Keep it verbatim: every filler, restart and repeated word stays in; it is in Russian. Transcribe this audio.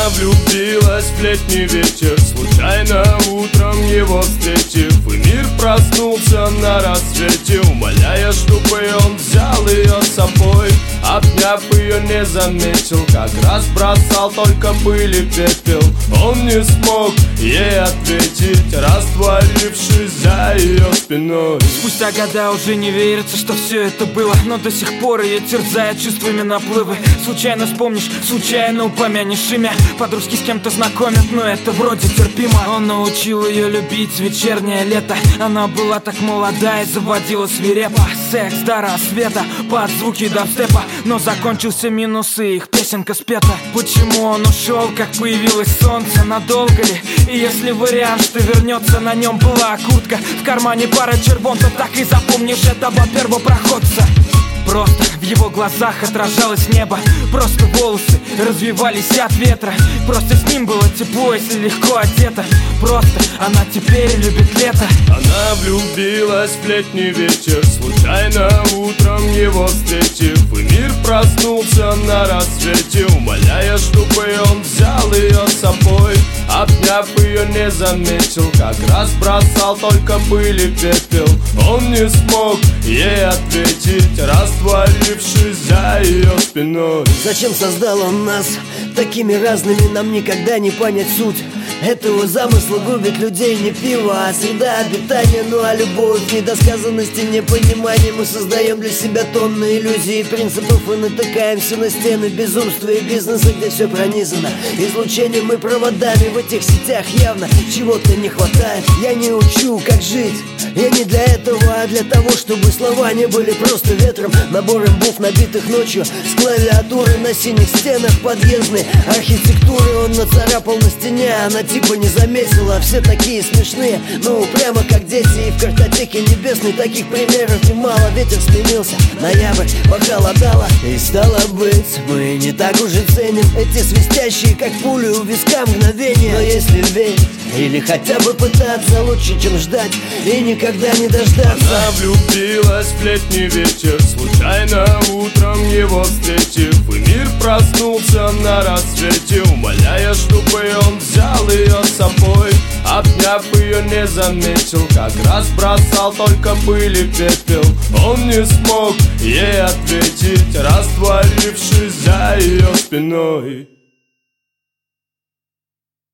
влюбилась в летний вечер, случайно утром его встретив, и мир проснулся на рассвете, умоляя, чтобы он взял ее с собой. Обняв ее, не заметил, как раз бросал только пыль и пепел. Он не смог ей ответить, растворившись за ее спиной. Спустя года уже не верится, что все это было, но до сих пор ее терзает чувствами наплывы. Случайно вспомнишь, случайно упомянешь имя, подружки с кем-то знакомят, но это вроде терпимо. Он научил ее любить вечернее лето, она была так молода и заводила свирепо. Секс до рассвета, под звуки дабстепа, но закончился минус и их песенка спета. Почему он ушел, как появилось солнце, надолго ли? И если вариант, что вернется, на нем была куртка, в кармане пара червонца, так и запомнишь этого первопроходца. Просто в его глазах отражалось небо, просто волосы развивались от ветра, просто с ним было тепло, если легко одета. Просто она теперь любит лето. Она влюбилась в летний вечер, случайно утром его встретив, и мир проснулся на рассвете, умоляя, чтобы он взял ее с собой. Обняв ее, не заметил, как раз бросал только пыль и пепел. Он не смог ей ответить, растворившись за ее спиной. Зачем создал он нас такими разными, нам никогда не понять суть этого замысла. Губит людей не пиво, а среда обитания. Ну а любовь, недосказанности, непонимание. Мы создаем для себя тонны иллюзий и принципов, и натыкаемся на стены безумства и бизнеса, где все пронизано излучением и проводами. В этих сетях явно чего-то не хватает. Я не учу, как жить, я не для этого, а для того, чтобы слова не были просто ветром, набором букв, набитых ночью с клавиатуры на синих стенах подъездной архитектуры. Он нацарапал на стене, она типа не заметила. Все такие смешные, но упрямо как дети. И в картотеке небесной таких примеров немало. Ветер сменился, ноябрь похолодало, и стало быть, мы не так уж и ценим эти свистящие, как пули у виска мгновения. Но если верить или хотя бы пытаться, лучше, чем ждать и никогда не дождаться. Она влюбилась в летний вечер, случайно утром его встретив, и мир проснулся на рассвете, умоляя, чтобы он взял ее с собой. Обняв ее, не заметил, как раз бросал только пыль и пепел. Он не смог ей ответить, растворившись за ее спиной.